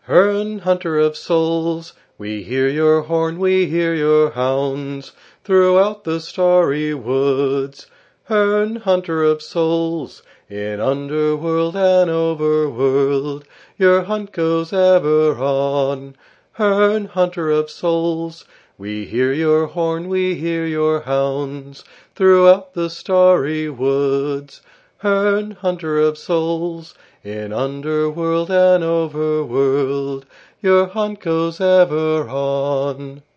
Herne, hunter of souls, we hear your horn, we hear your hounds throughout the starry woods. Herne, hunter of souls, in underworld and overworld, your hunt goes ever on. Herne, hunter of souls, we hear your horn, we hear your hounds throughout the starry woods. Herne, hunter of souls, in underworld and overworld, your hunt goes ever on.